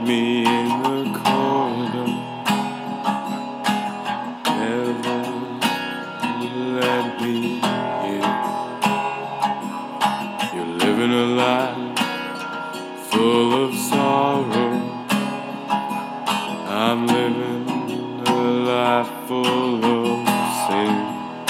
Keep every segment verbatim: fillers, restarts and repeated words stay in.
me in the corner. Never let me in. You're living a life full of sorrow. I'm living a life full of sin.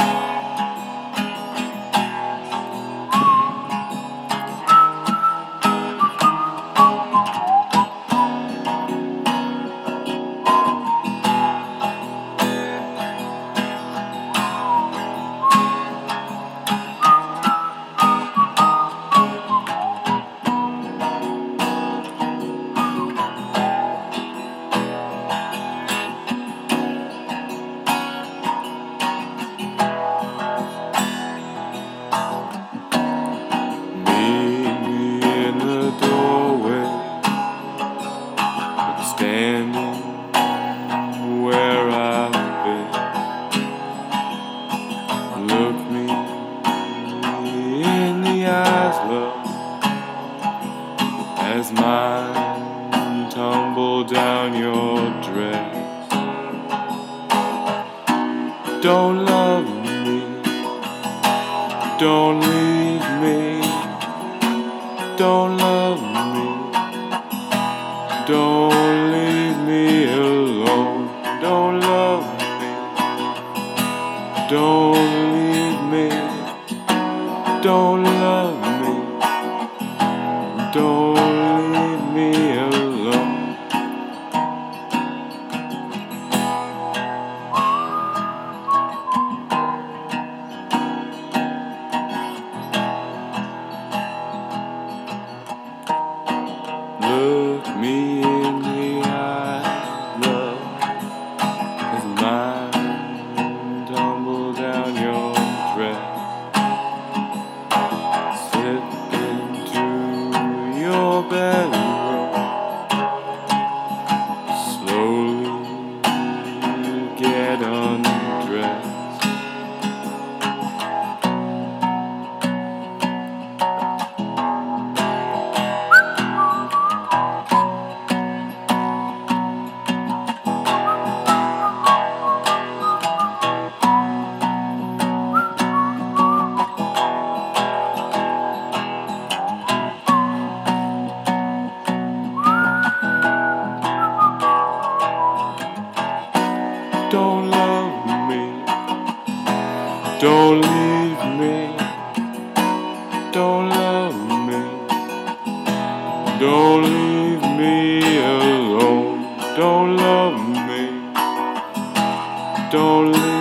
Standing where I've been. Look me in the eyes, love, as mine tumble down your dress. Don't love me, don't leave me, don't love me, don't leave me alone. Don't love me, don't leave me, don't love me, don't leave me alone. Look me in the eye, love, as mine tumble down your dress. Slip into your bedroom, slowly get undressed. Don't love me, don't leave me, don't love me, don't leave me alone. Don't love me, don't leave